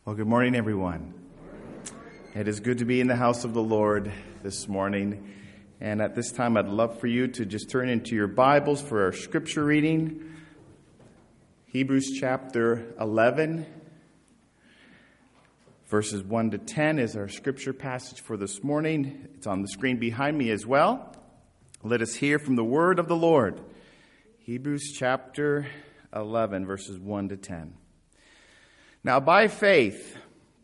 Well, good morning, everyone. It is good to be in the house of the Lord this morning. And at this time, I'd love for you to just turn into your Bibles for our scripture reading. Hebrews chapter 11, verses 1 to 10 is our scripture passage for this morning. It's on the screen behind me as well. Let us hear from the word of the Lord. Hebrews chapter 11, verses 1 to 10. Now faith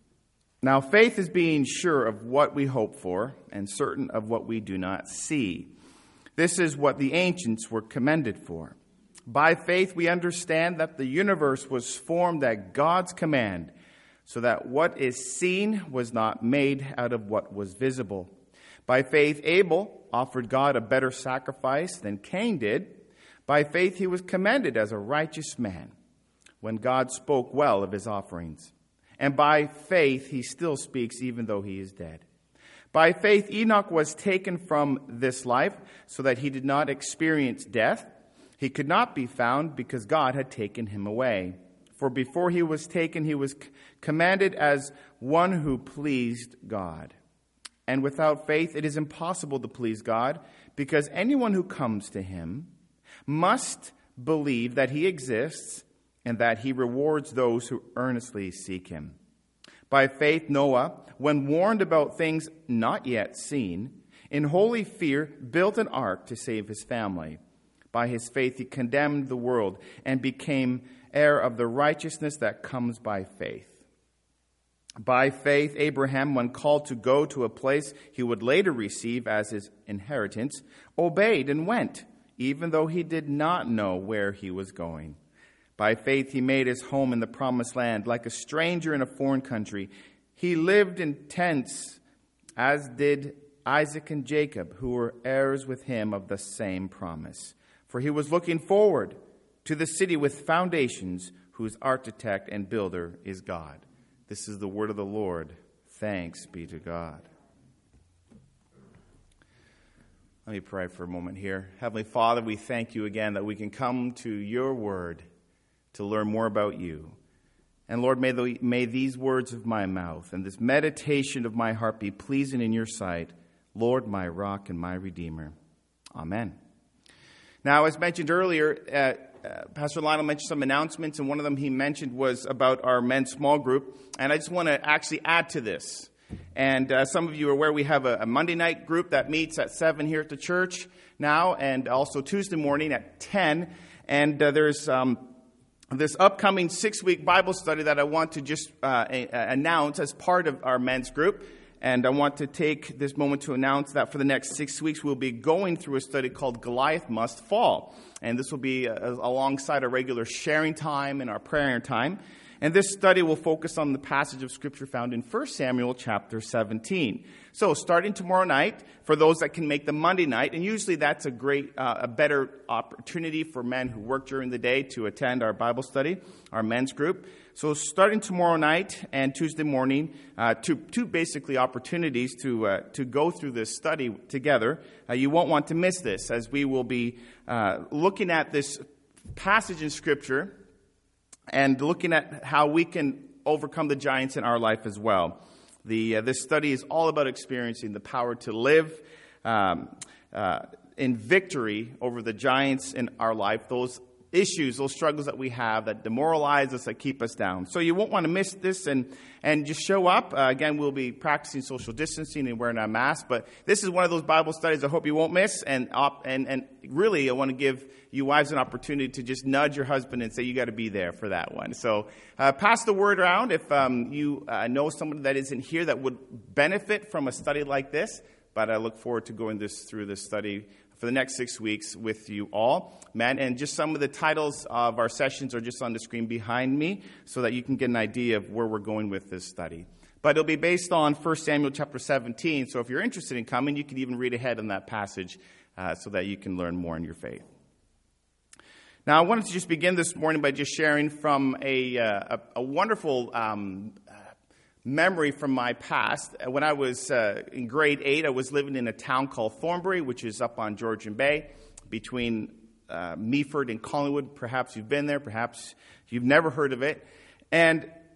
is being sure of what we hope for and certain of what we do not see. This is what the ancients were commended for. By faith we understand that the universe was formed at God's command, so that what is seen was not made out of what was visible. By faith Abel offered God a better sacrifice than Cain did. By faith he was commended as a righteous man, when God spoke well of his offerings. And by faith he still speaks even though he is dead. By faith Enoch was taken from this life so that he did not experience death. He could not be found because God had taken him away. For before he was taken, he was commanded as one who pleased God. And without faith it is impossible to please God, because anyone who comes to him must believe that he exists and that he rewards those who earnestly seek him. By faith, Noah, when warned about things not yet seen, in holy fear built an ark to save his family. By his faith, he condemned the world and became heir of the righteousness that comes by faith. By faith, Abraham, when called to go to a place he would later receive as his inheritance, obeyed and went, even though he did not know where he was going. By faith, he made his home in the promised land, like a stranger in a foreign country. He lived in tents, as did Isaac and Jacob, who were heirs with him of the same promise. For he was looking forward to the city with foundations, whose architect and builder is God. This is the word of the Lord. Thanks be to God. Let me pray for a moment here. Heavenly Father, we thank you again that we can come to your word to learn more about you. And Lord, may these words of my mouth and this meditation of my heart be pleasing in your sight, Lord, my rock and my redeemer. Amen. Now, as mentioned earlier, Pastor Lionel mentioned some announcements, and one of them he mentioned was about our men's small group. And I just want to actually add to this. And some of you are aware we have a Monday night group that meets at 7 here at the church now, and also Tuesday morning at 10. And there's this upcoming 6-week Bible study that I want to just announce as part of our men's group. And I want to take this moment to announce that for the next 6 weeks, we'll be going through a study called Goliath Must Fall. And this will be alongside our regular sharing time and our prayer time. And this study will focus on the passage of Scripture found in 1 Samuel chapter 17. So starting tomorrow night, for those that can make the Monday night, and usually that's a better opportunity for men who work during the day to attend our Bible study, our men's group. So starting tomorrow night and Tuesday morning, two basically opportunities to go through this study together. You won't want to miss this, as we will be looking at this passage in Scripture and looking at how we can overcome the giants in our life as well. This study is all about experiencing the power to live in victory over the giants in our life, those issues, those struggles that we have that demoralize us, that keep us down. So you won't want to miss this and just show up. Again, we'll be practicing social distancing and wearing our masks, but this is one of those Bible studies I hope you won't miss. And really, I want to give you wives an opportunity to just nudge your husband and say, you got to be there for that one. So pass the word around if you know someone that isn't here that would benefit from a study like this. But I look forward to going through this study for the next 6 weeks with you all. Man, and just some of the titles of our sessions are just on the screen behind me so that you can get an idea of where we're going with this study. But it'll be based on 1 Samuel chapter 17, so if you're interested in coming, you can even read ahead in that passage so that you can learn more in your faith. Now, I wanted to just begin this morning by just sharing from a wonderful memory from my past. When I was in grade 8, I was living in a town called Thornbury, which is up on Georgian Bay, between Meaford and Collingwood. Perhaps you've been there, perhaps you've never heard of it. And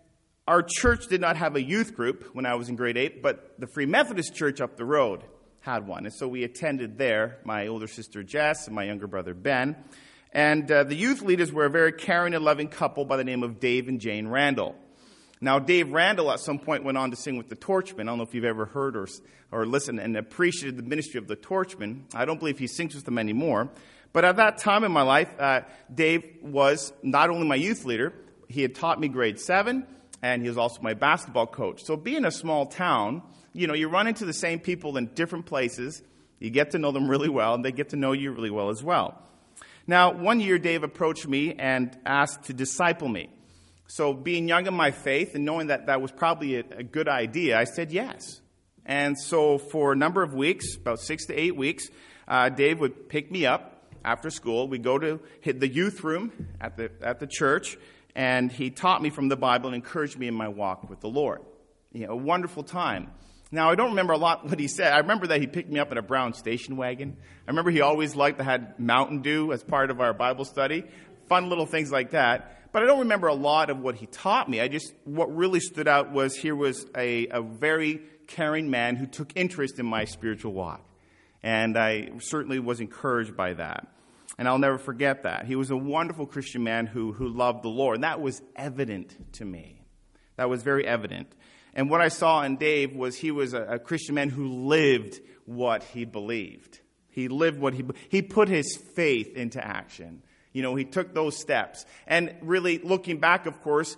our church did not have a youth group when I was in grade 8, but the Free Methodist Church up the road had one. And so we attended there, my older sister Jess and my younger brother Ben. And the youth leaders were a very caring and loving couple by the name of Dave and Jane Randall. Now, Dave Randall at some point went on to sing with the Torchmen. I don't know if you've ever heard or listened and appreciated the ministry of the Torchmen. I don't believe he sings with them anymore. But at that time in my life, Dave was not only my youth leader, he had taught me grade 7, and he was also my basketball coach. So being a small town, you run into the same people in different places. You get to know them really well, and they get to know you really well as well. Now, one year, Dave approached me and asked to disciple me. So being young in my faith and knowing that that was probably a good idea, I said yes. And so for a number of weeks, about 6 to 8 weeks, Dave would pick me up after school. We'd go to the youth room at the church, and he taught me from the Bible and encouraged me in my walk with the Lord. A wonderful time. Now, I don't remember a lot what he said. I remember that he picked me up in a brown station wagon. I remember he always liked to have Mountain Dew as part of our Bible study. Fun little things like that. But I don't remember a lot of what he taught me. What really stood out was here was a very caring man who took interest in my spiritual walk. And I certainly was encouraged by that. And I'll never forget that. He was a wonderful Christian man who loved the Lord. And that was evident to me. That was very evident. And what I saw in Dave was he was a Christian man who lived what he believed. He lived what he put his faith into action. He took those steps. And really, looking back, of course,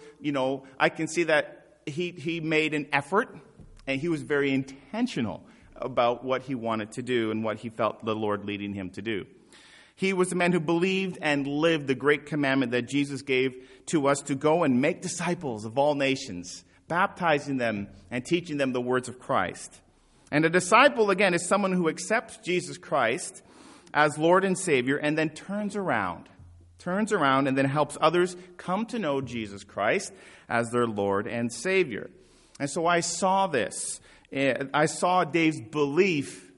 I can see that he made an effort, and he was very intentional about what he wanted to do and what he felt the Lord leading him to do. He was a man who believed and lived the great commandment that Jesus gave to us to go and make disciples of all nations, baptizing them and teaching them the words of Christ. And a disciple, again, is someone who accepts Jesus Christ as Lord and Savior and then turns around and then helps others come to know Jesus Christ as their Lord and Savior. And so I saw this. I saw Dave's belief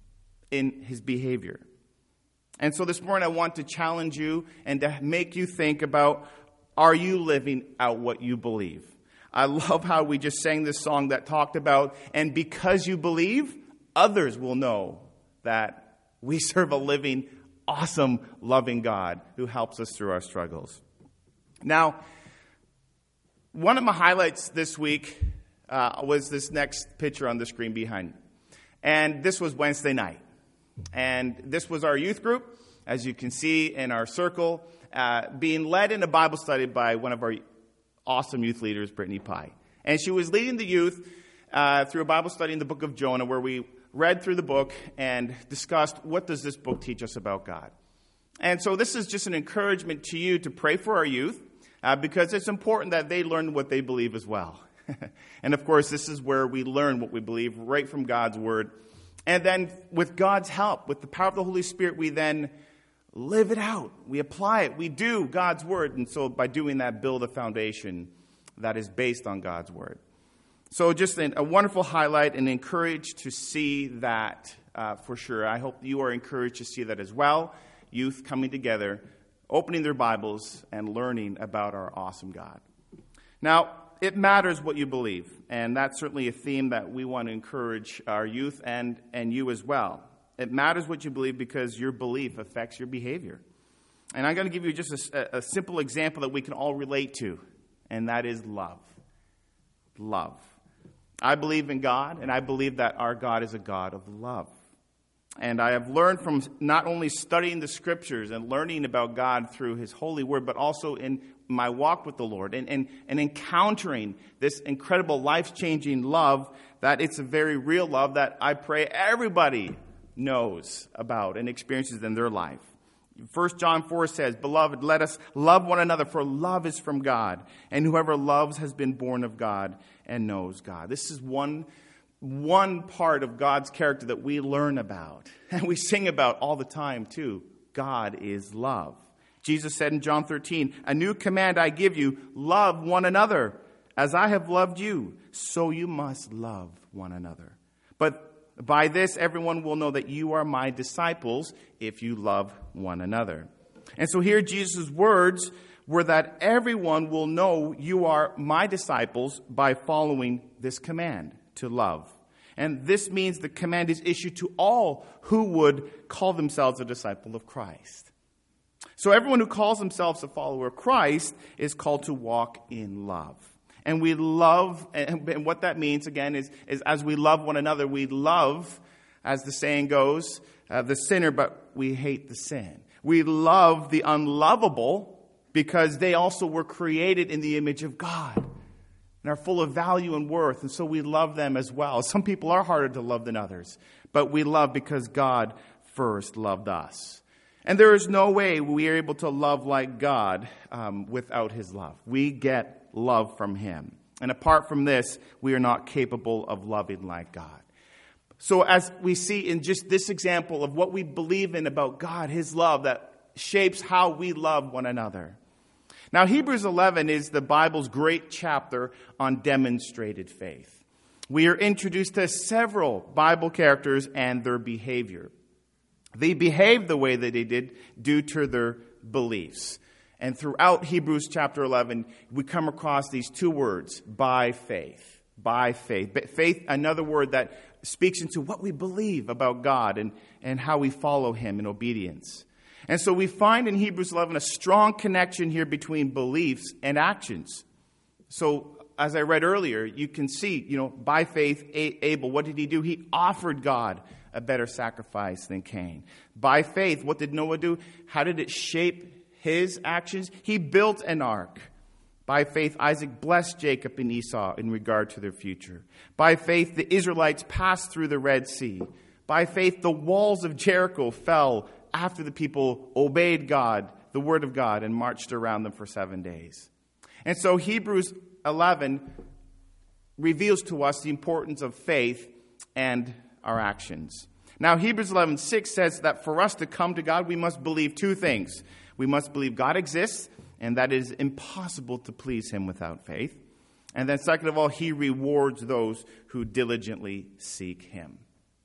in his behavior. And so this morning I want to challenge you and to make you think about, are you living out what you believe? I love how we just sang this song that talked about, and because you believe, others will know that we serve a living, awesome, loving God who helps us through our struggles. Now, one of my highlights this week was this next picture on the screen behind me. And this was Wednesday night. And this was our youth group, as you can see in our circle, being led in a Bible study by one of our awesome youth leaders, Brittany Pye. And she was leading the youth through a Bible study in the book of Jonah, where we read through the book and discussed what does this book teach us about God. And so this is just an encouragement to you to pray for our youth, because it's important that they learn what they believe as well. And of course, this is where we learn what we believe right from God's word. And then with God's help, with the power of the Holy Spirit, we then live it out. We apply it. We do God's word. And so by doing that, build a foundation that is based on God's word. So just a wonderful highlight, and encouraged to see that for sure. I hope you are encouraged to see that as well. Youth coming together, opening their Bibles, and learning about our awesome God. Now, it matters what you believe, and that's certainly a theme that we want to encourage our youth and you as well. It matters what you believe because your belief affects your behavior. And I'm going to give you just a simple example that we can all relate to, and that is love. Love. I believe in God, and I believe that our God is a God of love. And I have learned from not only studying the Scriptures and learning about God through His holy word, but also in my walk with the Lord and encountering this incredible life-changing love, that it's a very real love that I pray everybody knows about and experiences in their life. 1 John 4 says, "Beloved, let us love one another, for love is from God, and whoever loves has been born of God and knows God." This is one part of God's character that we learn about and we sing about all the time too. God is love. Jesus said in John 13, "A new command I give you, love one another. As I have loved you, so you must love one another. But by this, everyone will know that you are my disciples if you love one another." And so here Jesus' words were that everyone will know you are my disciples by following this command to love. And this means the command is issued to all who would call themselves a disciple of Christ. So everyone who calls themselves a follower of Christ is called to walk in love. And we love, and what that means, again, is as we love one another, we love, as the saying goes, the sinner, but we hate the sin. We love the unlovable because they also were created in the image of God and are full of value and worth, and so we love them as well. Some people are harder to love than others, but we love because God first loved us. And there is no way we are able to love like God without his love. We get love from him. And apart from this, we are not capable of loving like God. So as we see in just this example of what we believe in about God, his love, that shapes how we love one another. Now, Hebrews 11 is the Bible's great chapter on demonstrated faith. We are introduced to several Bible characters and their behavior. They behaved the way that they did due to their beliefs. And throughout Hebrews chapter 11, we come across these two words, by faith. By faith. Faith, another word that speaks into what we believe about God and how we follow him in obedience. And so we find in Hebrews 11 a strong connection here between beliefs and actions. So as I read earlier, you can see, by faith, Abel, what did he do? He offered God a better sacrifice than Cain. By faith, what did Noah do? How did it shape his actions? He built an ark. By faith, Isaac blessed Jacob and Esau in regard to their future. By faith, the Israelites passed through the Red Sea. By faith, the walls of Jericho fell after the people obeyed God, the word of God, and marched around them for 7 days. And so Hebrews 11 reveals to us the importance of faith and our actions. Now, Hebrews 11:6 says that for us to come to God, we must believe two things. We must believe God exists, and that it is impossible to please him without faith. And then second of all, he rewards those who diligently seek him.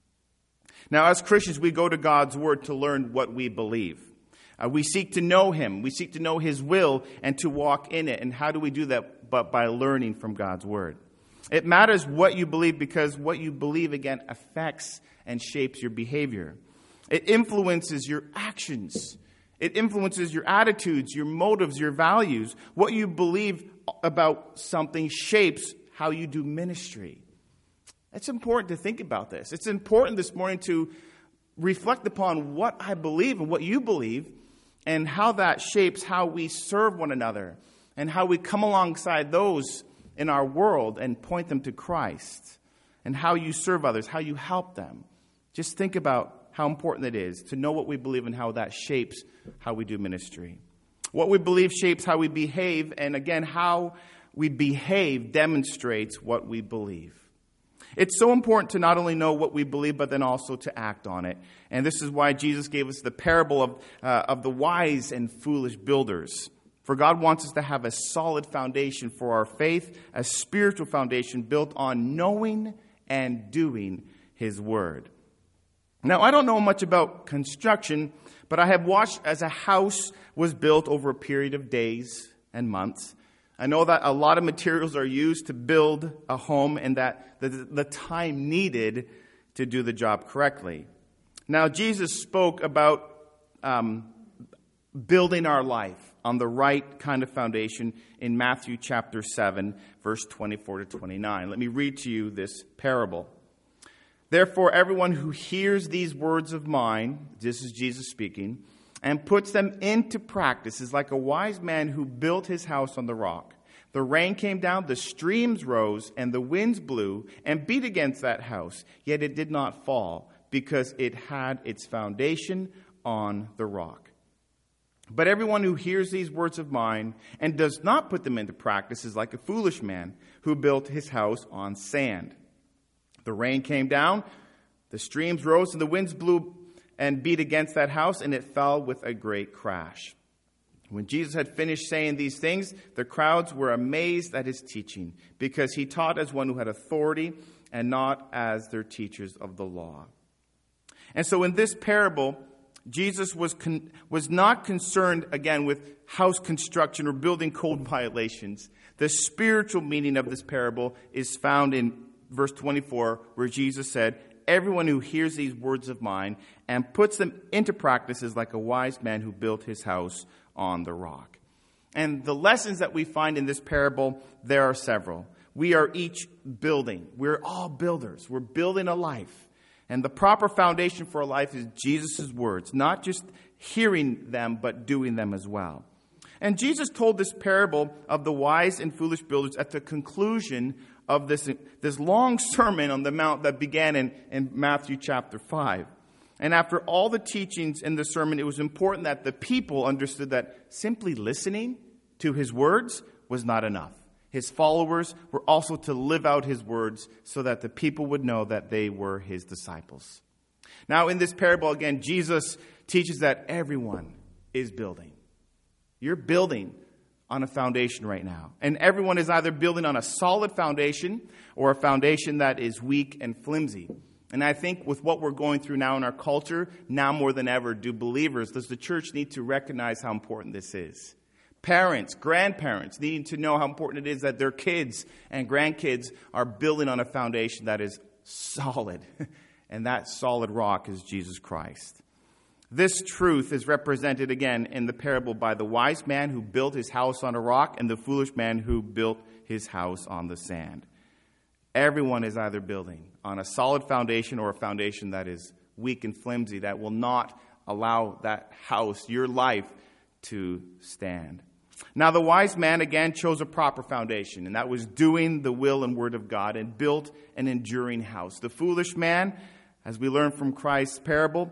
Now, as Christians, we go to God's word to learn what we believe. We seek to know him. We seek to know his will and to walk in it. And how do we do that? But by learning from God's word. It matters what you believe because what you believe, again, affects and shapes your behavior. It influences your actions. It influences your attitudes, your motives, your values. What you believe about something shapes how you do ministry. It's important to think about this. It's important this morning to reflect upon what I believe and what you believe and how that shapes how we serve one another and how we come alongside those in our world and point them to Christ and how you serve others, how you help them. Just think about how important it is to know what we believe and how that shapes how we do ministry. What we believe shapes how we behave, and again, how we behave demonstrates what we believe. It's so important to not only know what we believe, but then also to act on it. And this is why Jesus gave us the parable of the wise and foolish builders. For God wants us to have a solid foundation for our faith, a spiritual foundation built on knowing and doing his word. Now, I don't know much about construction, but I have watched as a house was built over a period of days and months. I know that a lot of materials are used to build a home and that the time needed to do the job correctly. Now, Jesus spoke about building our life on the right kind of foundation in Matthew chapter 7, verse 24 to 29. Let me read to you this parable. Therefore, everyone who hears these words of mine, this is Jesus speaking, and puts them into practice is like a wise man who built his house on the rock. The rain came down, the streams rose, and the winds blew and beat against that house. Yet it did not fall, because it had its foundation on the rock. But everyone who hears these words of mine and does not put them into practice is like a foolish man who built his house on sand. The rain came down, the streams rose, and the winds blew and beat against that house, and it fell with a great crash. When Jesus had finished saying these things, the crowds were amazed at his teaching, because he taught as one who had authority and not as their teachers of the law. And so in this parable, Jesus was not concerned, again, with house construction or building code violations. The spiritual meaning of this parable is found in verse 24, where Jesus said, "Everyone who hears these words of mine and puts them into practice is like a wise man who built his house on the rock." And the lessons that we find in this parable, there are several. We are each building. We're all builders. We're building a life. And the proper foundation for a life is Jesus' words, not just hearing them, but doing them as well. And Jesus told this parable of the wise and foolish builders at the conclusion of this long sermon on the Mount that began in Matthew chapter 5. And after all the teachings in the sermon, it was important that the people understood that simply listening to his words was not enough. His followers were also to live out his words so that the people would know that they were his disciples. Now, in this parable, again, Jesus teaches that everyone is building. You're building on a foundation right now. And everyone is either building on a solid foundation or a foundation that is weak and flimsy. And I think with what we're going through now in our culture, now more than ever, does the church need to recognize how important this is. Parents, grandparents needing to know how important it is that their kids and grandkids are building on a foundation that is solid. And that solid rock is Jesus Christ. This truth is represented again in the parable by the wise man who built his house on a rock and the foolish man who built his house on the sand. Everyone is either building on a solid foundation or a foundation that is weak and flimsy, that will not allow that house, your life, to stand. Now, the wise man, again, chose a proper foundation, and that was doing the will and word of God, and built an enduring house. The foolish man, as we learn from Christ's parable,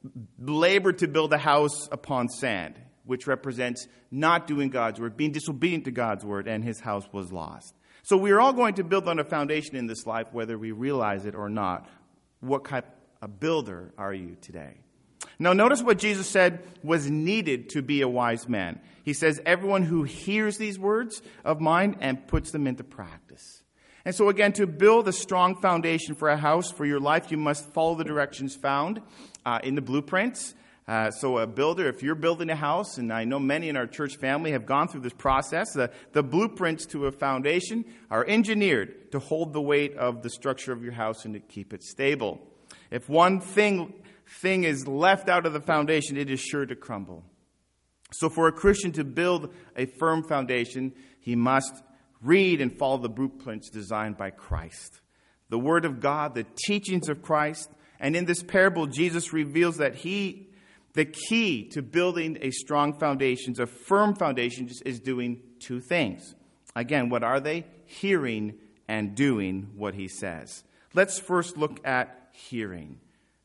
labored to build a house upon sand, which represents not doing God's word, being disobedient to God's word, and his house was lost. So we are all going to build on a foundation in this life, whether we realize it or not. What kind of builder are you today? Now, notice what Jesus said was needed to be a wise man. He says, everyone who hears these words of mine and puts them into practice. And so again, to build a strong foundation for a house, for your life, you must follow the directions found in the blueprints. So a builder, if you're building a house, and I know many in our church family have gone through this process, the blueprints to a foundation are engineered to hold the weight of the structure of your house and to keep it stable. If one thing is left out of the foundation, it is sure to crumble. So for a Christian to build a firm foundation, he must read and follow the blueprints designed by Christ. The Word of God, the teachings of Christ. And in this parable, Jesus reveals that the key to building a strong foundation, a firm foundation, is doing two things. Again, what are they? Hearing and doing what he says. Let's first look at hearing.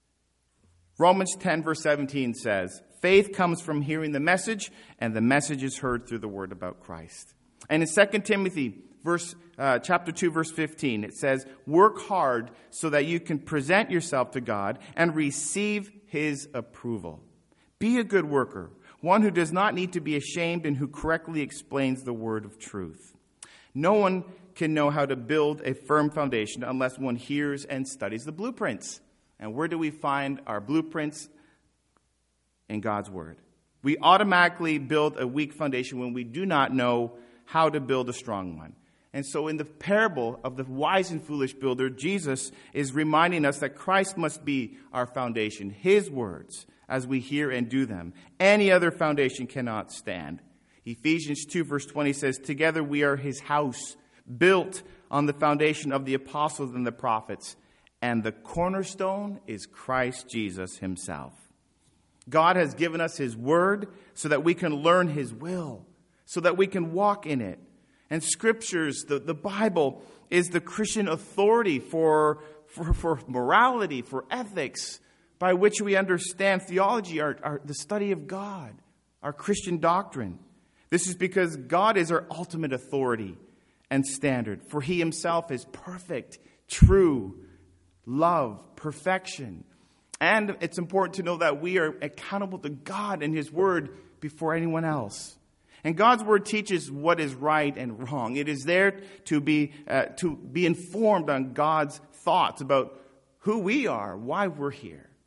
Romans 10 verse 17 says, faith comes from hearing the message, and the message is heard through the word about Christ. And in 2 Timothy chapter 2 verse 15, it says, work hard so that you can present yourself to God and receive his approval. Be a good worker, one who does not need to be ashamed and who correctly explains the word of truth. No one can know how to build a firm foundation unless one hears and studies the blueprints. And where do we find our blueprints? In God's word. We automatically build a weak foundation when we do not know how to build a strong one. And so in the parable of the wise and foolish builder, Jesus is reminding us that Christ must be our foundation, his words, as we hear and do them. Any other foundation cannot stand. Ephesians 2 verse 20 says, together we are his house, built on the foundation of the apostles and the prophets. And the cornerstone is Christ Jesus himself. God has given us his word so that we can learn his will, so that we can walk in it. And scriptures, the Bible, is the Christian authority for morality, for ethics, by which we understand theology, the study of God, our Christian doctrine. This is because God is our ultimate authority and standard, for he himself is perfect, true, love, perfection. And it's important to know that we are accountable to God and his word before anyone else. And God's word teaches what is right and wrong. It is there to be informed on God's thoughts about who we are, why we're here.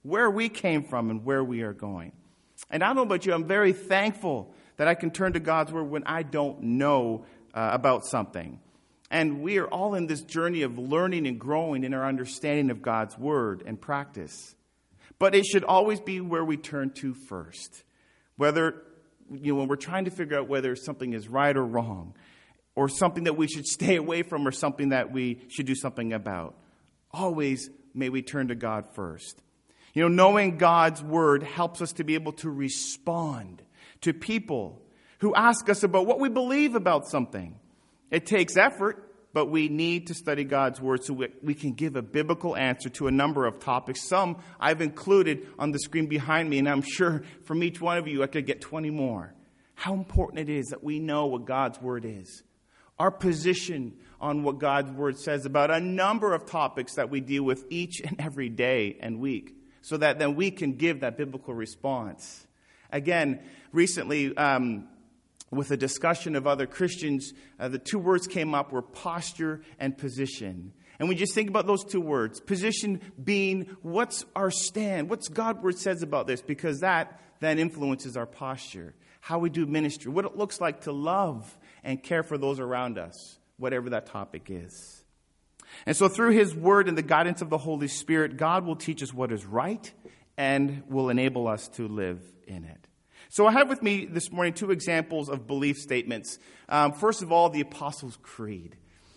where we came from and where we are going. And I don't know about you, I'm very thankful that I can turn to God's word when I don't know about something. And we are all in this journey of learning and growing in our understanding of God's word and practice. But it should always be where we turn to first. Whether, when we're trying to figure out whether something is right or wrong, or something that we should stay away from, or something that we should do something about. Always may we turn to God first. Knowing God's word helps us to be able to respond to people who ask us about what we believe about something. It takes effort, but we need to study God's word so we can give a biblical answer to a number of topics. Some I've included on the screen behind me, and I'm sure from each one of you I could get 20 more. How important it is that we know what God's word is. Our position on what God's word says about a number of topics that we deal with each and every day and week, so that then we can give that biblical response. Again, recently, with a discussion of other Christians, the two words came up were posture and position. And we just think about those two words. Position being, what's our stand? What's God's word says about this? Because that then influences our posture. How we do ministry. What it looks like to love and care for those around us. Whatever that topic is. And so through his word and the guidance of the Holy Spirit, God will teach us what is right and will enable us to live in it. So I have with me this morning two examples of belief statements. First of all, the Apostles' Creed.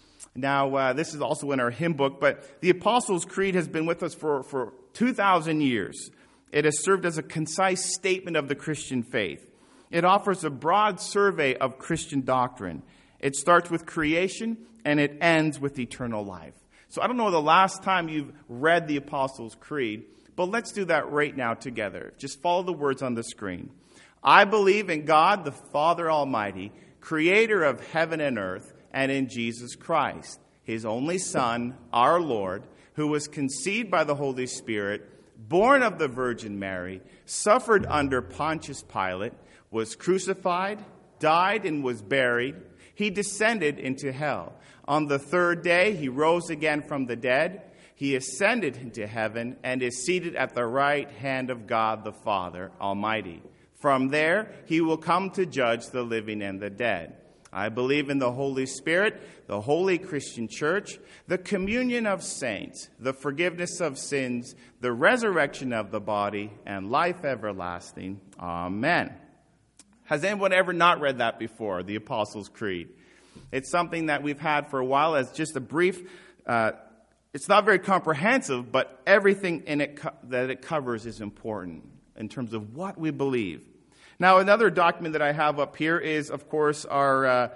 Now, this is also in our hymn book, but the Apostles' Creed has been with us for 2,000 years. It has served as a concise statement of the Christian faith. It offers a broad survey of Christian doctrine. It starts with creation, and it ends with eternal life. So I don't know the last time you've read the Apostles' Creed, but let's do that right now together. Just follow the words on the screen. I believe in God, the Father Almighty, creator of heaven and earth, and in Jesus Christ, his only Son, our Lord, who was conceived by the Holy Spirit, born of the Virgin Mary, suffered under Pontius Pilate, was crucified, died, and was buried. He descended into hell. On the third day, he rose again from the dead. He ascended into heaven and is seated at the right hand of God the Father Almighty. From there, he will come to judge the living and the dead. I believe in the Holy Spirit, the holy Christian church, the communion of saints, the forgiveness of sins, the resurrection of the body, and life everlasting. Amen. Has anyone ever not read that before, the Apostles' Creed? It's something that we've had for a while as just a brief, it's not very comprehensive, but everything in it that it covers is important in terms of what we believe. Now, another document that I have up here is, of course, our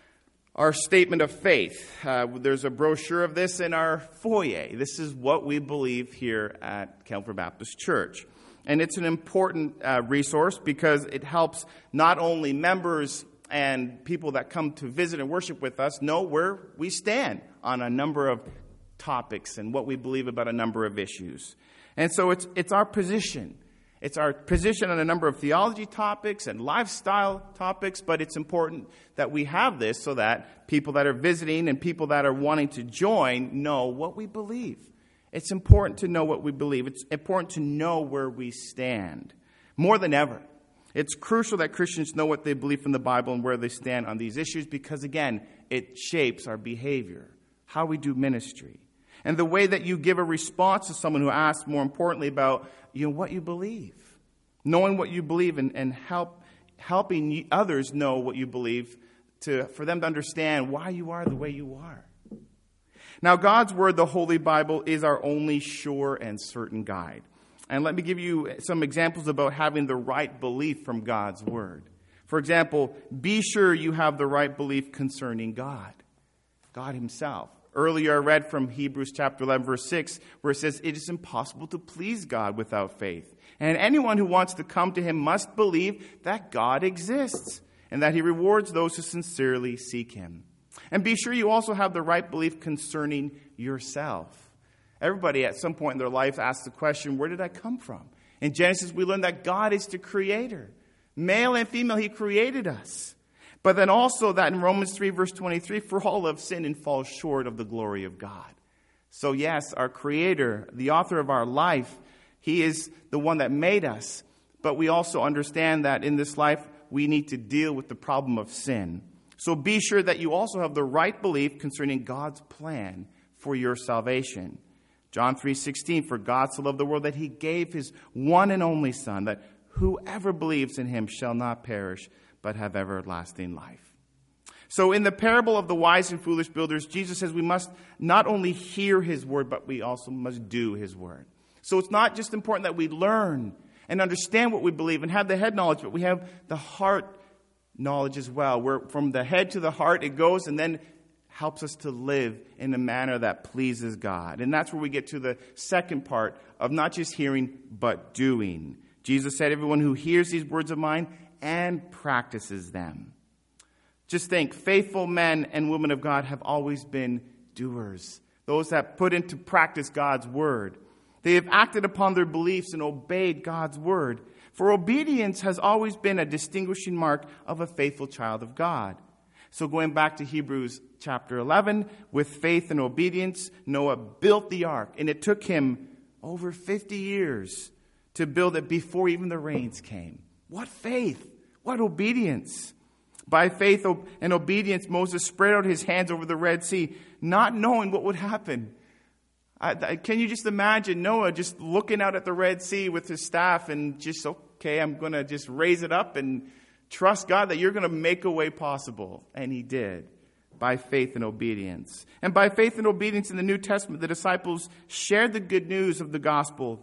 statement of faith. There's a brochure of this in our foyer. This is what we believe here at Calvary Baptist Church. And it's an important resource because it helps not only members and people that come to visit and worship with us know where we stand on a number of topics and what we believe about a number of issues. And so it's our position. It's our position on a number of theology topics and lifestyle topics, but it's important that we have this so that people that are visiting and people that are wanting to join know what we believe. It's important to know what we believe. It's important to know where we stand. More than ever, it's crucial that Christians know what they believe from the Bible and where they stand on these issues because, again, it shapes our behavior, how we do ministry. And the way that you give a response to someone who asks, more importantly, about what you believe. Knowing what you believe and helping others know what you believe for them to understand why you are the way you are. Now, God's Word, the Holy Bible, is our only sure and certain guide. And let me give you some examples about having the right belief from God's Word. For example, be sure you have the right belief concerning God Himself. Earlier I read from Hebrews chapter 11, verse 6, where it says, it is impossible to please God without faith. And anyone who wants to come to Him must believe that God exists and that He rewards those who sincerely seek Him. And be sure you also have the right belief concerning yourself. Everybody at some point in their life asks the question, where did I come from? In Genesis, we learn that God is the creator. Male and female, He created us. But then also that in Romans 3, verse 23, for all have sinned and fall short of the glory of God. So yes, our Creator, the author of our life, He is the one that made us. But we also understand that in this life, we need to deal with the problem of sin. So be sure that you also have the right belief concerning God's plan for your salvation. John 3:16, for God so loved the world that he gave his one and only Son, that whoever believes in him shall not perish, but have everlasting life. So in the parable of the wise and foolish builders, Jesus says we must not only hear his word, but we also must do his word. So it's not just important that we learn and understand what we believe and have the head knowledge, but we have the heart knowledge as well, where from the head to the heart it goes and then helps us to live in a manner that pleases God. And that's where we get to the second part of not just hearing, but doing. Jesus said, everyone who hears these words of mine and practices them. Just think, faithful men and women of God have always been doers, those that put into practice God's word. They have acted upon their beliefs and obeyed God's word. For obedience has always been a distinguishing mark of a faithful child of God. So going back to Hebrews chapter 11, with faith and obedience, Noah built the ark, and it took him over 50 years to build it before even the rains came. What faith! What obedience! By faith and obedience, Moses spread out his hands over the Red Sea, not knowing what would happen. Can you just imagine Noah just looking out at the Red Sea with his staff and just, okay, I'm going to just raise it up and trust God that you're going to make a way possible. And he did, by faith and obedience. And by faith and obedience in the New Testament, the disciples shared the good news of the gospel,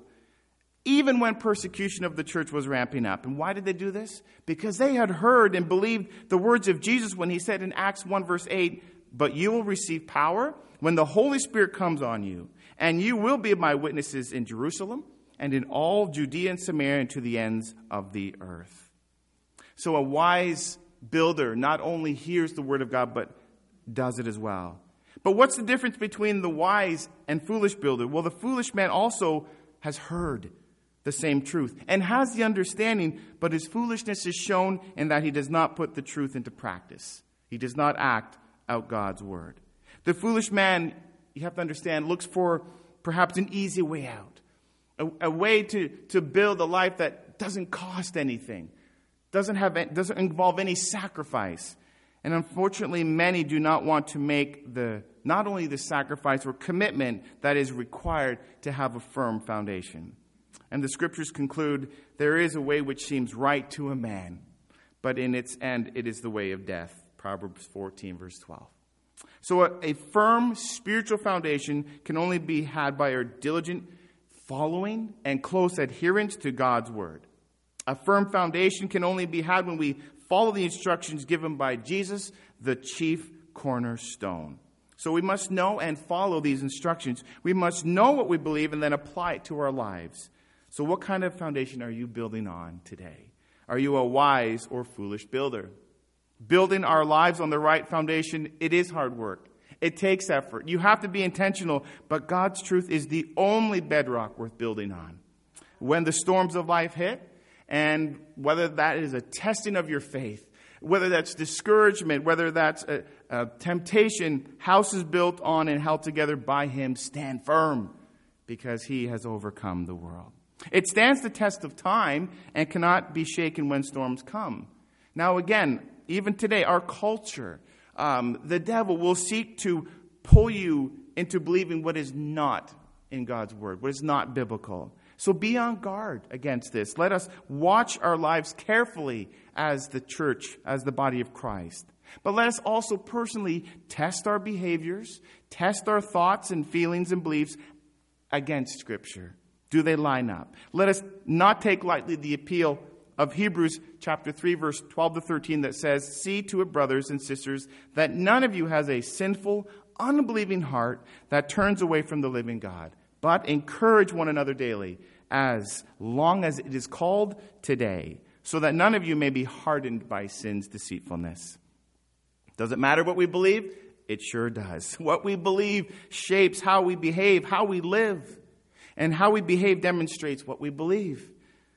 even when persecution of the church was ramping up. And why did they do this? Because they had heard and believed the words of Jesus when he said in Acts 1 verse 8, but you will receive power when the Holy Spirit comes on you, and you will be my witnesses in Jerusalem and in all Judea and Samaria and to the ends of the earth. So a wise builder not only hears the word of God, but does it as well. But what's the difference between the wise and foolish builder? Well, the foolish man also has heard the same truth and has the understanding, but his foolishness is shown in that he does not put the truth into practice. He does not act out God's word. The foolish man, you have to understand, looks for perhaps an easy way out, a way to build a life that doesn't cost anything, doesn't involve any sacrifice. And unfortunately, many do not want to make not only the sacrifice or commitment that is required to have a firm foundation. And the scriptures conclude, there is a way which seems right to a man, but in its end it is the way of death. Proverbs 14 verse 12. So a firm spiritual foundation can only be had by our diligent following and close adherence to God's word. A firm foundation can only be had when we follow the instructions given by Jesus, the chief cornerstone. So we must know and follow these instructions. We must know what we believe and then apply it to our lives. So what kind of foundation are you building on today? Are you a wise or foolish builder? Building our lives on the right foundation, it is hard work. It takes effort. You have to be intentional, but God's truth is the only bedrock worth building on. When the storms of life hit, and whether that is a testing of your faith, whether that's discouragement, whether that's a temptation, houses built on and held together by him stand firm because he has overcome the world. It stands the test of time and cannot be shaken when storms come. Now again, even today, our culture, the devil will seek to pull you into believing what is not in God's word, what is not biblical. So be on guard against this. Let us watch our lives carefully as the church, as the body of Christ. But let us also personally test our behaviors, test our thoughts and feelings and beliefs against Scripture. Do they line up? Let us not take lightly the appeal of Hebrews chapter 3, verse 12 to 13 that says, see to it, brothers and sisters, that none of you has a sinful, unbelieving heart that turns away from the living God, but encourage one another daily, as long as it is called today, so that none of you may be hardened by sin's deceitfulness. Does it matter what we believe? It sure does. What we believe shapes how we behave, how we live. And how we behave demonstrates what we believe.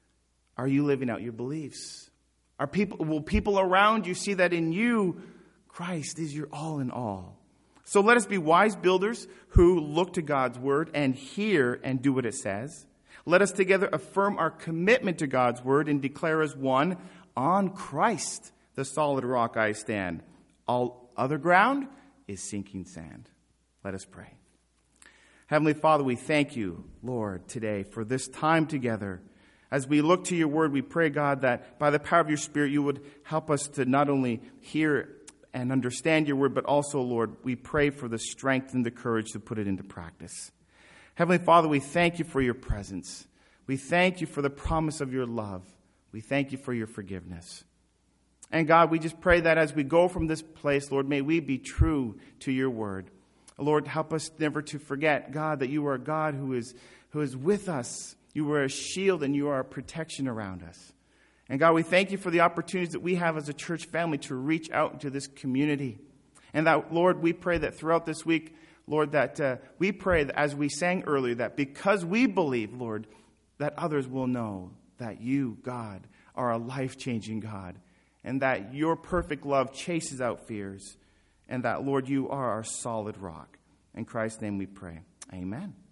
Are you living out your beliefs? Will people around you see that in you, Christ is your all in all? So let us be wise builders who look to God's word and hear and do what it says. Let us together affirm our commitment to God's word and declare as one, on Christ, the solid rock I stand. All other ground is sinking sand. Let us pray. Heavenly Father, we thank you, Lord, today for this time together. As we look to your word, we pray, God, that by the power of your Spirit, you would help us to not only hear and understand your word, but also, Lord, we pray for the strength and the courage to put it into practice. Heavenly Father, we thank you for your presence. We thank you for the promise of your love. We thank you for your forgiveness. And God, we just pray that as we go from this place, Lord, may we be true to your word. Lord, help us never to forget, God, that you are a God who is with us. You are a shield and you are a protection around us. And God, we thank you for the opportunities that we have as a church family to reach out into this community. And that, Lord, we pray that throughout this week, Lord, that we pray that as we sang earlier, that because we believe, Lord, that others will know that you, God, are a life-changing God. And that your perfect love chases out fears. And that, Lord, you are our solid rock. In Christ's name we pray. Amen.